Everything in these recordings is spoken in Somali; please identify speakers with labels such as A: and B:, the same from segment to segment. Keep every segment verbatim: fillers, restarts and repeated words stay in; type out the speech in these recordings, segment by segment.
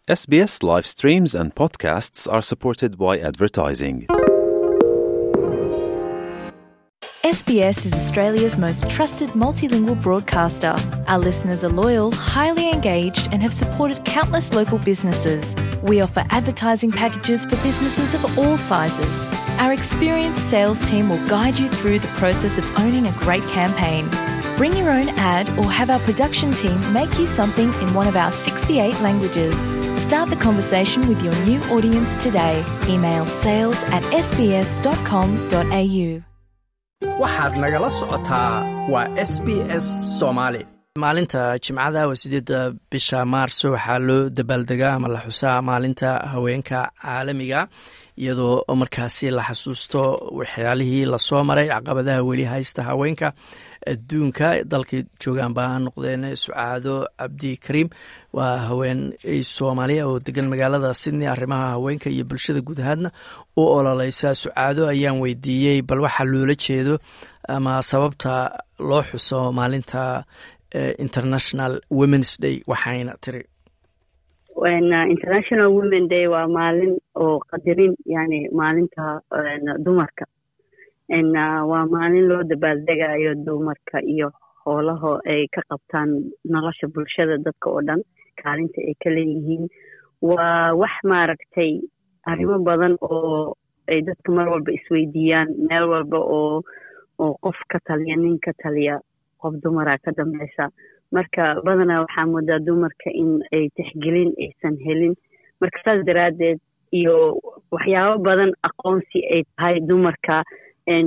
A: S B S live streams and podcasts are supported by advertising.
B: S B S is Australia's most trusted multilingual broadcaster. Our listeners are loyal, highly engaged, and have supported countless local businesses. We offer advertising packages for businesses of all sizes. Our experienced sales team will guide you through the process of owning a great campaign. Bring your own ad or have our production team make you something in one of our sixty-eight languages. Start the conversation with your new audience today. Email sales at s b s dot com dot a u.
C: waxaad nagala socotaa waa S B S Soomaali. maalinta Jimcada waa sideedda bisha Maarso waxaa loo dabaaldegaa ama la xusaa maalinta haweenka caalamiga iyadoo markaasi la xasuusto waxyaalihii la soo maray caqabadaha weli haysta haweenka adduunka dalka joogaan baa noqdeen Sucaado Cabdi Kariim waa haween Soomaaliya oo degan magaalada Sydney arrimaha haweenka iyo bulshada guud ahaadna oo ololeysa. Sucaado ayaan weydiiyey bal waxa loola jeedo ama sababta loo xuso maalinta International Women's Day waxayna tiri
D: when uh, International Women's Day waa maalin oo qadarin yani maalinta dumarka en uh, waa maalin loo dabaaldegayo dumarka iyo howlaha ay ka qabtaan nolosha bulshada dadka oo dhan kaalinta ay ka leeyihiin. waa wax maaragtay arrimo badan oo ay dadka mar walba isweydiiyaan meel walba oo oo qof ka taliya nin ka taliya qof dumara ka dambaysa marka badanaa waxaa moodaa dumarka in ay tixgelin aysan helin marka saas daraadeed iyo waxyaabo badan aqoonsi ay tahay dumarka en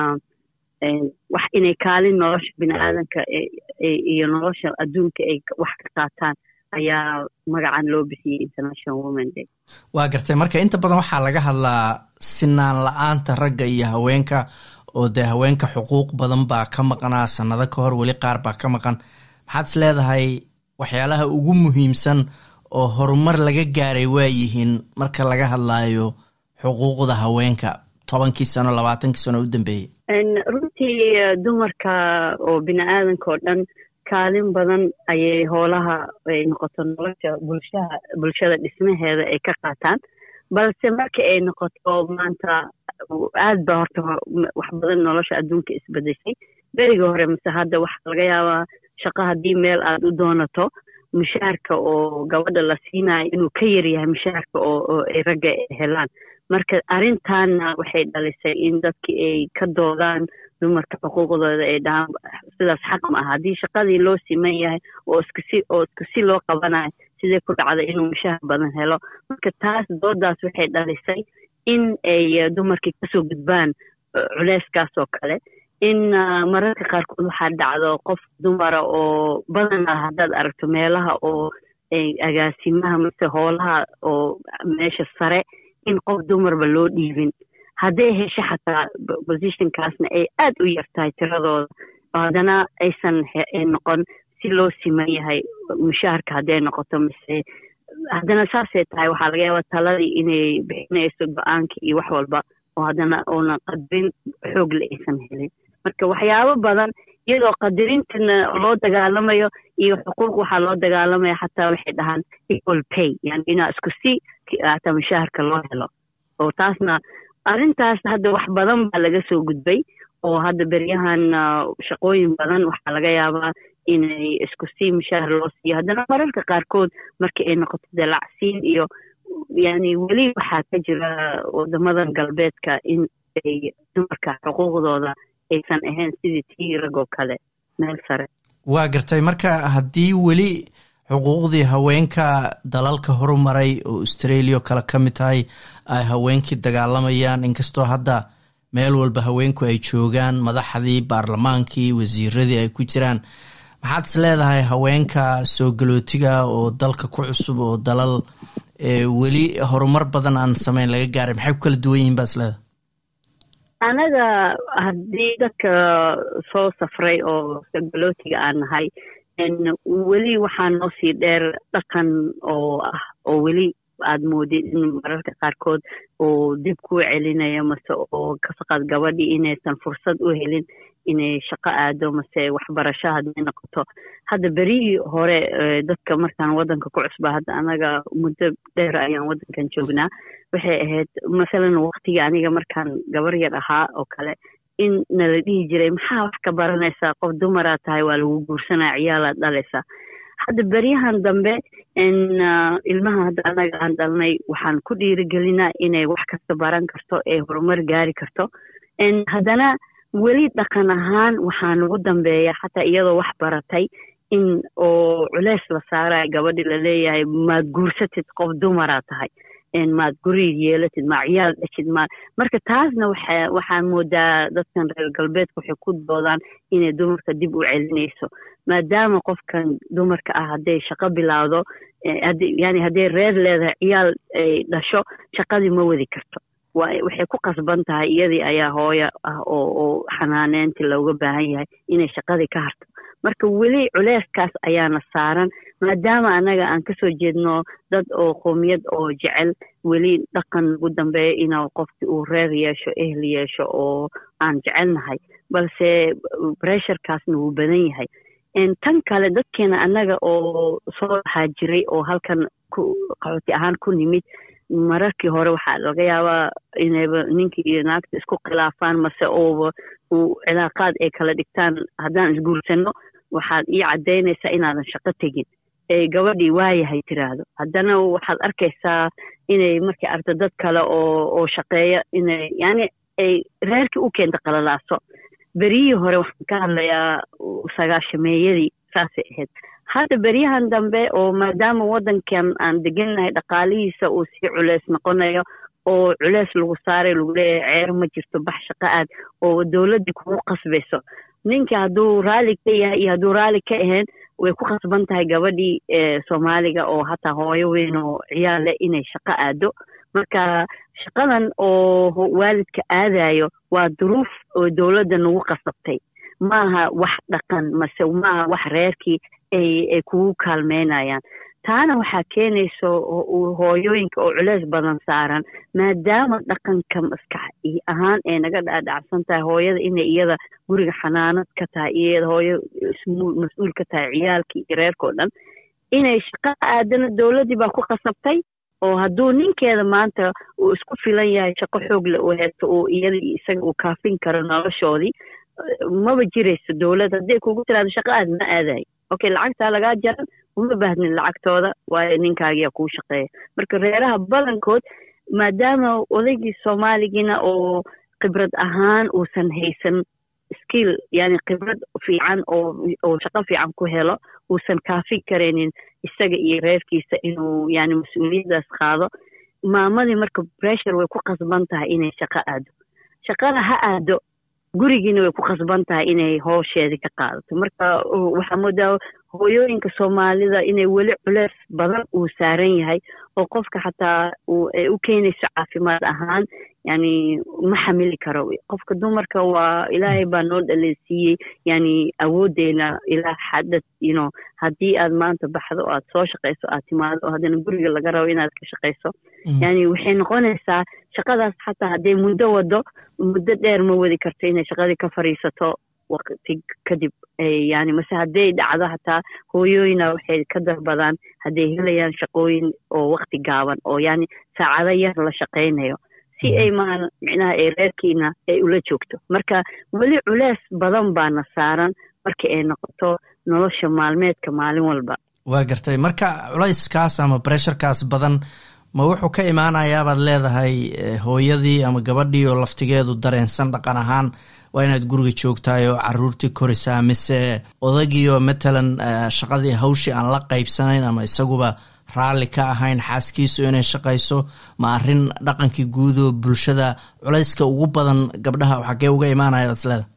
D: wax inay kaalin nolosha bini'aadanka iyo nolosha adduunka ay wax ka qaataan ayaa magacan loo bixiyey International Women's Day.
C: waa gartay marka inta badan waxaa laga hadlaa sinaan la'aanta ragga iyo haweenka oo dee haweenka xuquuq badan baa ka maqnaa sanado ka hor weli qaar baa ka maqan. maxaad is leedahay waxyaalaha ugu muhiimsan oo horumar laga gaaray waa yihiin marka laga hadlaayo xuquuqda haweenka tobankii sano labaatankii sano u dambeeyey?
D: runtii dumarka oo bini'aadanka oo dhan kaalin badan ayay howlaha ay noqoto nolosha bulshada bulshada dhismaheeda ay ka qaataan balse marka ay noqoto maanta aad ba horta wax badan nolosha adduunka isbedeshay. beriga hore mise hadda waxaa laga yaabaa shaqo haddii meel aad u doonato mushaarka oo gabadha la siinayo inuu ka yaryahay mushaarka oo ay ragga helaan. marka arrintaana waxay dhalisay in dadkii ay ka doodaan dumarka xuquuqdooda ay dhahaan sidaas xaq ma aha haddii shaqadii loo siman yahay oo isku si oo isku si loo qabanayo sidee ku dhacda inuu mushaar badan helo. marka taas doodaas waxay dhalisay in ay dumarkii kasoo gudbaan culeyskaas oo kale. in mararka qaarkood waxaa dhacdo qof dumara oo badanaa haddaad aragto meelaha oo agaasimaha mise howlaha oo meesha sare in qof dumarba loo dhiibin hadday hesho xataa positionkaasna ay aad u yartahay tiradooda haddana aysan noqon si loo siman yahay mushaharka hadday noqoto mise haddana saasay tahay waxaa laga yaabaa taladii inay bixinayso go-aanka iyo wax walba oo haddana oona qadarin xoogle aysan helin. marka waxyaabo badan iyadoo qadarintana loo dagaalamayo iyo xuquuq waxaa loo dagaalamaya xataa waxay dhahaan equal pay yani inaa isku si hata mushaharka loo helo oo taasna arrintaas hadda wax badan baa laga soo gudbay oo hadda beryahan shaqooyin badan waxaa laga yaabaa inay isku si mushahar loo siiyo haddana mararka qaarkood marka ay noqoto dalacsiin iyo yani weli waxaa ka jira wadamadan galbeedka in ay dumarka xuquuqdooda aysan ahayn sidii tii ragoo kale meel sare.
C: waa gartay marka haddii weli xuquuqdii haweenka dalalka horumaray oo Australia kala ka mid tahay ay haweenkii dagaalamayaan inkastoo hadda meel walba haweenku ay joogaan madaxdii baarlamaankii wasiiradii ay ku jiraan maxaad is leedahay haweenka soo galootiga oo dalka ku cusub oo dalal weli horumar badan aan samayn laga gaaray maxay ku kala duwan yihiin baa is leedahay?
D: anaga haddii dadka soo safray oo sagbalootiga aan nahay weli waxaa noo sii dheer dhaqan oo ah oo weli aad moodid in mararka qaarkood oo dib kuu celinayo mase oo ka faqad gabadhii inaysan fursad u helin inay shaqo aado mase waxbarasho hadday noqoto. hadda berihii hore dadka markaan wadanka ku cusbaa, hadda anaga muddo dheer ayaan wadankan joognaa, waxay ahayd masalan waqtiga aniga markaan gabar yar ahaa oo kale in nala dhihi jiray maxaa wax ka baranaysaa, qof dumaraa tahay, waa lagu guursanaa, ciyaalaad dhalaysaa. hadda beryahan dambe in ilmaha hadda anaga aan dhalnay waxaan ku dhiirigelinaa inay wax kasta baran karto ee horumar gaari karto. haddana weli dhaqan ahaan waxaan ugu dambeeya xataa iyadoo wax baratay in oo culeys la saaraya gabadhi la leeyahay maad guursatid, qof dumaraa tahay, maad guri yeelatid, ma ciyaal dhashid, ma marka taasna waxa waxaan moodaa dadkan reer galbeedka waxay ku doodaan inay dumarka dib u celinayso, maadaama qofkan dumarka ah hadday shaqo bilaawdo, yani hadday reer leedahay, ciyaal ay dhasho, shaqadii ma wadi karto. waxay ku qasban tahay iyadii ayaa hooyo ah oo oo xanaaneynta looga baahan yahay inay shaqadii ka harto. marka weli culeyskaas ayaana saaran, maadaama anaga aan kasoo jeedno dad oo qoomiyad oo jecel weli dhaqan ugu dambeeya inuu qofkii uu reer yeesho, ehel yeesho oo aan jecelnahay, balse pressurekaasna wuu badan yahay. tan kale dadkeena anaga oo soo haajiray oo halkan qaxooti ahaan ku nimid, mararkii hore waxaa laga yaabaa inayba ninkii iyo naagta isku khilaafaan mase ooba uu cilaaqaad ay kala dhigtaan. haddaan isguursano waxaad ii caddaynaysaa inaadan shaqo tegin, ee gabadhii waayahay tiraahdo. haddana waxaad arkaysaa inay markay arto dad kale oo oo shaqeeya inay yani ay reerkii u keenta qalalaaso. beriyii hore waxaan ka hadlayaa sagaashameeyadii saasay ahayd. hadda beryahan dambe oo maadaama wadankan aan degannahay dhaqaalihiisa uu sii culeys noqonayo oo culeys lagu saaray, lagu leeyahay ceer ma jirto, bax shaqo aad, oo dowladdii kugu qasbayso. ninkii hadduu raalli ka yahay iyo hadduu raalli ka ahayn way ku qasban tahay gabadhii soomaaliga oo hataa hooyo weyn oo ciyaal leh inay shaqo aado. marka shaqadan oo waalidka aadayo waa duruuf oo dowladda nagu qasabtay, maaha wax dhaqan mase maaha wax reerkii ay ay kugu kaalmeynayaan. taana waxaa keenayso hooyooyinka oo culeys badan saaran, maadaama dhaqanka maskax ahaan ee naga dhacsan tahay hooyada inay iyada guriga xanaanad ka tahay, iyada hooyo mas-uul ka tahay ciyaalkii iyo reerkao dhan, inay shaqo aadana dowladdii baa ku qasabtay. oo hadduu ninkeeda maanta uu isku filan yahay, shaqo xoogle uu heesto, oo iyada isaga uu kaafin karo noloshoodii, maba jirayso dowlad hadday kugu tiraado shaqo aad ma aadayo. okay, lacagtaa lagaa jaran, uma baahnin lacagtooda, waayo ninkaagiyaa kuu shaqeeya. marka reeraha badankood maadaama odaygii soomaaligiina oo khibrad ahaan uusan haysan skill, yani khibrad fiican oo oo shaqo fiican ku helo, uusan kaafin karaynin isaga iyo reerkiisa inuu yani mas-uuliyaddaas qaado. maamadii marka pressure way ku qasban tahay inay shaqo aado. shaqada ha aado, gurigiina way ku qasban tahay inay howsheedii ka qaadato. marka waxaa moodaa hooyooyinka soomaalida inay weli culeys badan uu saaran yahay, oo qofka xataa ay u keenayso caafimaad ahaan, yani ma xamili karo. qofka dumarka waa ilaahay baa noo dhaleysiiyey, yani awoodeena ilaa xadad, you know, haddii aad maanta baxdo o aad soo shaqayso, aad timaado oo haddana guriga laga rabo inaad ka shaqayso, mm. yani waxay noqonaysaa shaqadaas xataa hadday muddo wado, muddo dheer ma wadi karto inay shaqadii ka fariisato waqti kadib. yani mase hadday dhacdo hataa hooyooyina waxay ka darbadaan hadday helayaan shaqooyin oo waqti gaaban oo yani saacado yar la shaqaynayo, si ay maan micnaha ay reerkiina ay ula joogto. marka weli culeys badan baana saaran marka ay noqoto nolosha maalmeedka maalin walba.
C: waa gartay. marka culeyskaas ama pressurekaas badan ma wuxuu ka imaanayaa baad leedahay hooyadii ama gabadhii oo laftigeedu dareensan dhaqan ahaan waa inaad guriga joogtahay oo caruurtii korisaa, mise odagiioo matalan shaqadii hawshii aan la qaybsanayn ama isaguba raalli ka ahayn xaaskiisu inay shaqayso? ma arrin dhaqankii guud oo bulshada culayska ugu badan gabdhaha xaggee uga imaanaya baad isleedahay?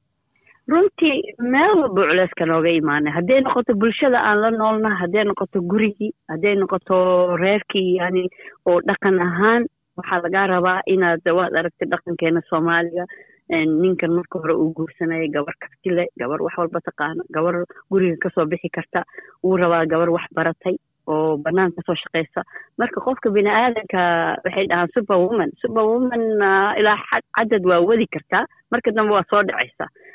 D: runtii meel walba culeyska nooga imaanay, hadday noqoto bulshada aan la noolna, hadday noqoto gurigii, hadday noqoto reerkii, yani oo dhaqan ahaan waxaa lagaa rabaa inaad waad aragtay dhaqankeena Soomaaliga, ninkan marka hore uu guursanayay gabar karti leh, gabar wax walba taqaano, gabar guriga kasoo bixi karta, uu rabaa gabar wax baratay oo banaan kasoo shaqeysa. marka qofka bini'aadanka waxay dhahaan superwoman superwoman ilaa cadad waa wadi kartaa, marka dambe waa soo dhacaysa.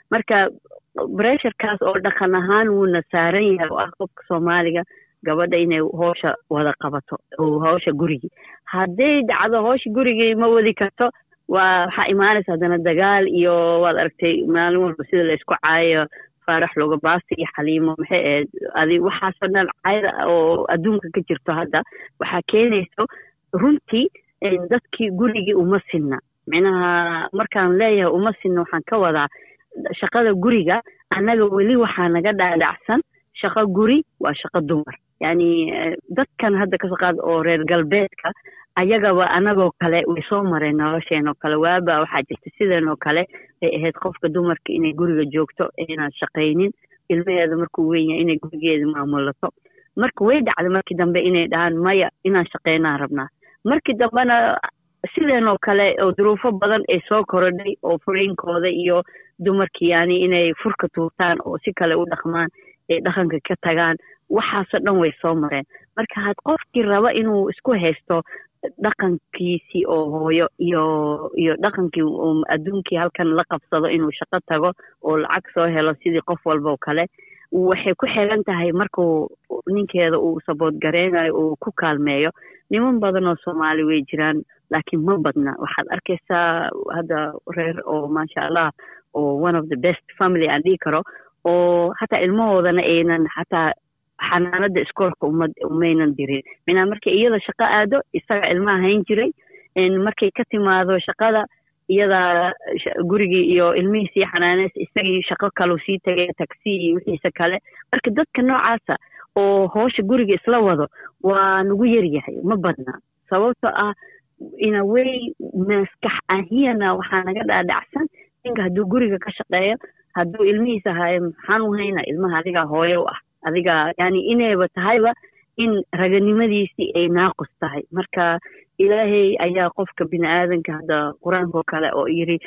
D: marka pressurekaas oo dhaqan ahaan wuuna saaran yahay oo ah qofka Soomaaliga gabadha inay howsha wada qabato oo howsha guriga hadday dhacdo howsha guriga ma wadi karto waa waxa imaanaysa hadana dagaal iyo waad aragtay maalin walba sida la isku caayo faarax looga baasti iyo xaliimo maxay aad adi waxa sanad caayda oo adduunka ka jirto hadda waxa keenayso runtii dadkii guriga uma sinna macnaha markaan leeyahay uma sinna waxaan ka wadaa shaqada guriga anaga wali waxa naga dhaadhacsan shaqo guri waa shaqo dumar yani dadkan hadda ka shaqaad oo reer galbeedka ayaga waa anagoo kale way soo mareen nolosheen oo kale waaba waxa jirta sideen oo kale ay ahayd qofka dumarka inay guriga joogto inaan shaqaynin ilmaheeda markuu weyn yahay inay gurigeeda maamulato marka way dhacday markii dambe inay dhahan maya inaan shaqaynaa rabnaa markii dambena sideen oo kale oo duruufo badan ay soo korodhay oo furiinkooda iyo dumarkii yani inay furka tuurtaan oo si kale u dhaqmaan ee dhaqanka ka tagaan waxaasoo dhan way soo mareen marka had qofkii raba inuu isku haysto dhaqankiisii oo hooyo iyo iyo dhaqankii adduunkii halkan la qabsado inuu shaqo tago oo lacag soo helo sidii qof walba oo kale waxay ku xiran tahay markuu ninkeeda uu sabood gareynayo uu ku kaalmeeyo niman badan oo Soomaali way jiraan laakiin ma badna waxaad arkaysaa hadda reer oo maasha Allah oo one of the best family aan dhihi karo oo hataa ilmahoodana aynan hataa xanaanada iskoolka umad umaynan dirin mina markay iyada shaqo aado isaga ilmaha hayn jiray in markay ka timaado shaqada iyada gurigii iyo ilmihiisii xanaaneys isagii shaqo kale sii tagay taxi iyo wixiisa kale marka dadka noocaasa oo howsha guriga isla wado waa nagu yar yahay ma badna sababtoo ah in a way maskax ahiyana waxaa naga dhaadhacsan inka hadduu guriga ka shaqeeyo hadduu ilmihiisa hayo maxaan u hayna ilmaha adiga hooyo u ah adiga yani inayba tahayba in raganimadiisii ay naaqus tahay marka ilaahay ayaa qofka bini'aadanka hadda quraanka kale oo yiri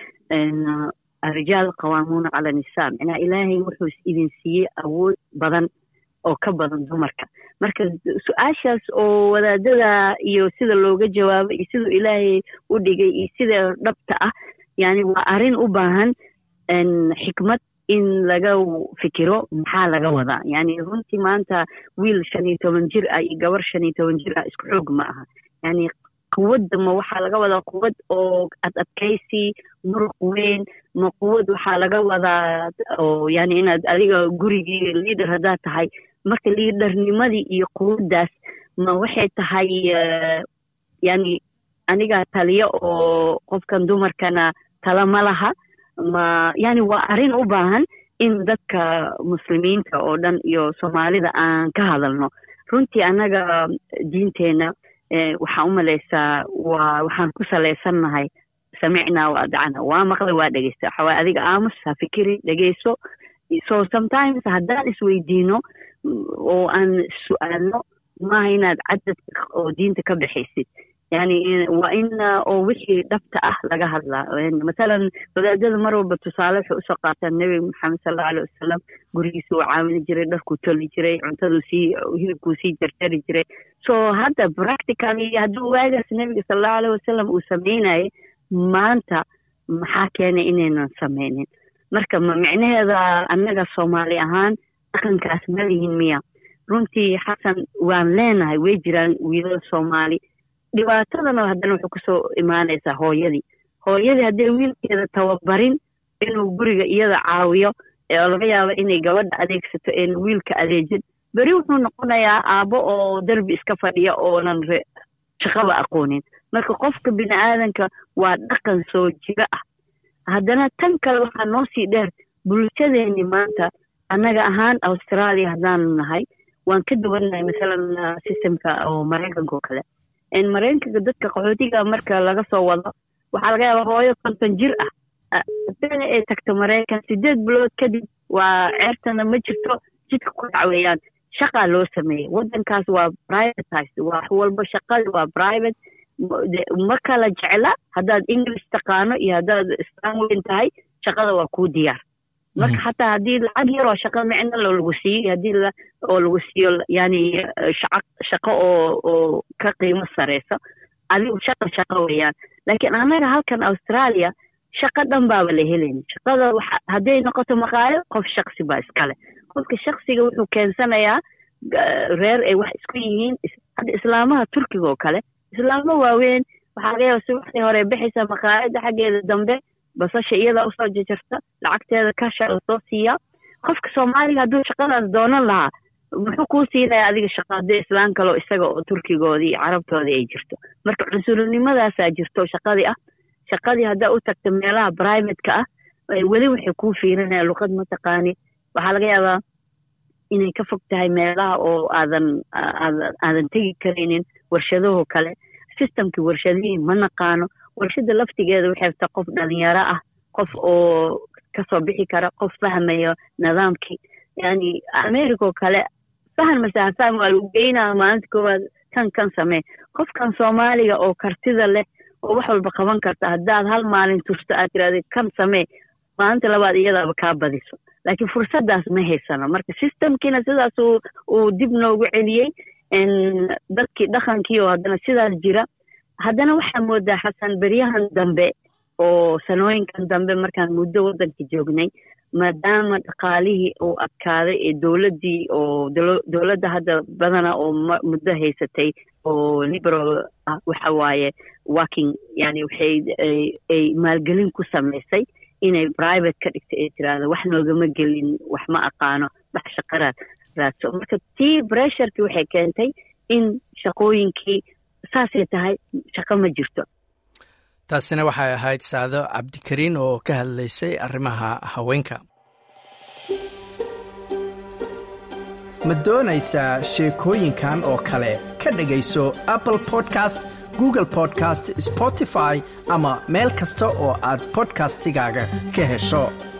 D: الرجال قوامون على النساء macnaha ilaahay wuxuu idin siiyey awood badan oo ka badan dumarka marka su'aashaas oo wadaadada iyo sida looga jawaabo iyo sida ilaahay u dhigay iyo sida dhabta ah yani waa arin u baahan in xikmad in laga fikiro maxaa laga wadaa yani runtii maanta wiil shan iyo toban jir ah iyo gabar shan iyo toban jir ah isku xoog ma aha yani quwadda ma waxaa laga wadaa quwad oo ad adkaysi muruq weyn ma quwad waxaa laga wadaa oo yani inaad adiga gurigii leader haddaa tahay marka leadernimadii iyo quwaddaas ma waxay tahay yani aniga taliyo oo qofkan dumarkana tala ma laha ma yani waa arrin u baahan in dadka muslimiinta oo dhan iyo Soomaalida aan ka hadalno runtii anaga diinteena waxaa u malaysaa waa waxaan ku saleysannahay samicnaa wa adcana waa maqlay waa dhegeysta waxaa adiga aamus ha fikiri dhegeyso so sometimes haddaan isweydiino oo aan su'aalno maaha inaad cadad oo diinta ka bixaysid يعني وإن أو وحي دفتة أحلى هذا يعني مثلا فذا مرة بتصالح وسقط النبي محمد صلى الله عليه وسلم قريسو عامل جري دركو تولي جري عنتلو سي وهيكو سي جرتري جري so هذا practically هدو واجه النبي صلى الله عليه وسلم وسمينا ما أنت محاكينا إننا نسمينين مركب معنى هذا أنك الصومالي أهان أكن كاسماليين مياه runtii xasan waan leenahay way jiraan wiilal Soomaali dhibaatadana haddana wuxuu ku soo imaanaysaa hooyadii hooyadii haddii wiilkeeda tababarin inuu guriga iyada caawiyo ee laga yaabo inay gabadha adeegsato ee wiilka adeejin bari wuxuu noqonayaa aabo oo darbi iska fadhiya oonan shaqaba aqoonin marka qofka bini'aadanka waa dhaqan soo jira ah haddana tan kale waxaa noo sii dheer bulshadeeni maanta annaga ahaan Australia haddaan nahay waan ka duwanahay misalan systemka oo Mareykanka oo kale in Mareykanka dadka qaxootiga marka laga soo wado waxa laga yaabaa hooyo konton jir ah hadana ay tagto Mareykan sideed bilood kadib waa ceertana ma jirto jidka ku dhaweeyaan shaqa loo sameeyay wadankaas waa privatized waa walba shaqada waa private marka la jecla haddaad English taqaano iyo haddaad Islaan tahay shaqada waa ku diyaar marka hataa hadii lacag yar oo shaqo micna lagu siiyo hadii la oo lagu siiyo yani shaqo oo oo ka qiimo sareysa adigu shaqo shaqo weeyaan laakiin anaga halkan Australia shaqo dhan baaba la helayn shaqada hadday noqoto maqaayo qof shaksi baa iskale qofka shaksiga wuxuu keensanayaa reer ay wax isku yihiin hadda islaamaha turkiga oo kale islaamo waaweyn waxaa laga yaabaa subaxdii hore bixaysa maqaayada xaggeeda dambe basasha iyada usoo jajarta lacagteeda kasha lasoo siiyaa qofka soomaaliga hadduu shaqadaas doonan lahaa muxuu kuu siinaya adiga shaqa haddii islaan kaleo isaga oo turkigoodii carabtoodii ay jirto marka cunsurinnimadaasaa jirto shaqadii ah shaqadii haddaa u tagta meelaha privateka ah weli waxay kuu fiirinaya luqad ma taqaani waxaa laga yaabaa inay ka fog tahay meelaha oo aadan aadan tegi karaynin warshadahoo kale systemkii warshadihii ma naqaano warshada laftigeeda waxay ta qof dhalinyaro ah qof oo kasoo bixi kara qof fahmayo nidaamkii yani america oo kale fahan masaafaan waa lagu geynaa maalinta koowaad kan kan samee qofkan soomaaliga oo kartida leh oo wax walba qaban karta haddaad hal maalin turto aad tiraahdo kan samee maalinta labaad iyadaaba kaa badiso laakiin fursadaas ma haysano marka systemkiina sidaas uu dib noogu celiyey dadkii dhaqankii oo haddana sidaas jira haddana waxaa moodaa xasan beryahan dambe oo sanooyinkan dambe markaan muddo waddanka joognay maadaama dhaqaalihii uu adkaaday ee dowladdii oo dowladda hadda badana oo muddo haysatay oo liberal ah waxa waaye working yani waxay ay maalgelin ku samaysay inay private ka dhigto ay tiraahdo wax noogama gelin wax ma aqaano wax shaqaraad raadso marka tii pressurkii waxay keentay in shaqooyinkii saasay tahay shaqo ma jirto
C: taasina waxay ahayd Saado Cabdikariin oo ka hadlaysay arrimaha haweenka ma doonaysaa sheekooyinkan oo kale ka dhagayso Apple Podcast Google Podcast Spotify ama meel kasta oo aad podcastigaaga ka hesho